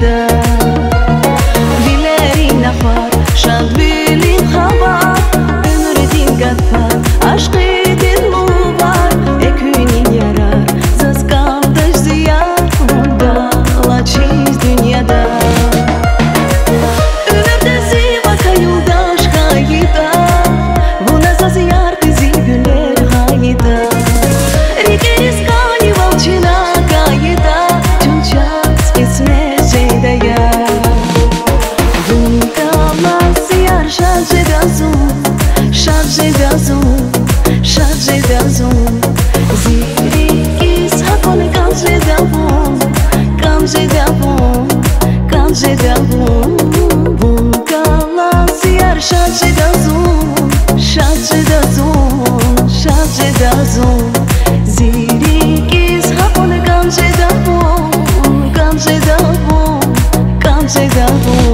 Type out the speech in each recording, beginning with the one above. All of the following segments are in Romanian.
dünyada. Bilerin ahvar, şad bilin havar, ömredin gadfar, aşkidin muvar, ekünin yarar, zaz kaldıç ziyar, bunda laçiz dünyada. Ömürde ziva kayıldaş kayıda, buna zaz yar kızil güller hayda. Регерис кани волчина кайда, чунчас кисмет жейдая. Вункалас яр шадже дазун, шадже дазун, шадже дазун. Зирикис хакон камже давун, камже давун, камже давун. Вункалас яр шадже дазун, шадже дазун, шадже дазун. Zirikis hapone kamze davun, kamze davun, kamze davun.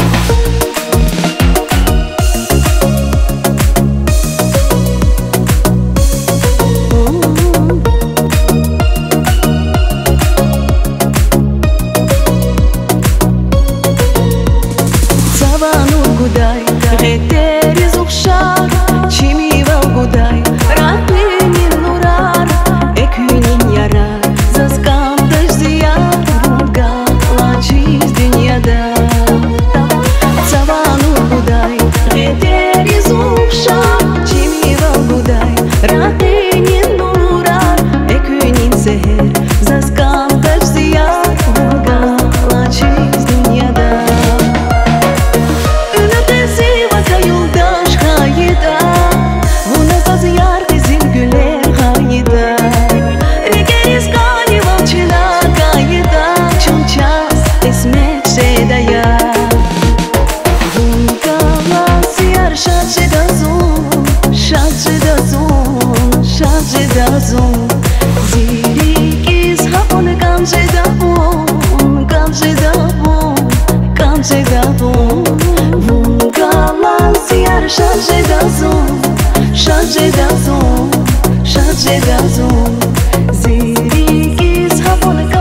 Zavanul gudai, reteriz ukshar, chimi val gudai, ratinin nurar, ekünin yarar, zaz kaldıç ziyar, bunga laçiz dünyada. Zavanul gudai, reteriz ukshar, chimi val gudai, ratinin nurar, ekünin seher, zaz kaldıç ziyar, bunga laçiz dünyada. Zirikis hapone kamze davun, kamze davun, kamze davun. Vungalas yar shadje dazun, shadje dazun, shadje dazun. Zirikis hapone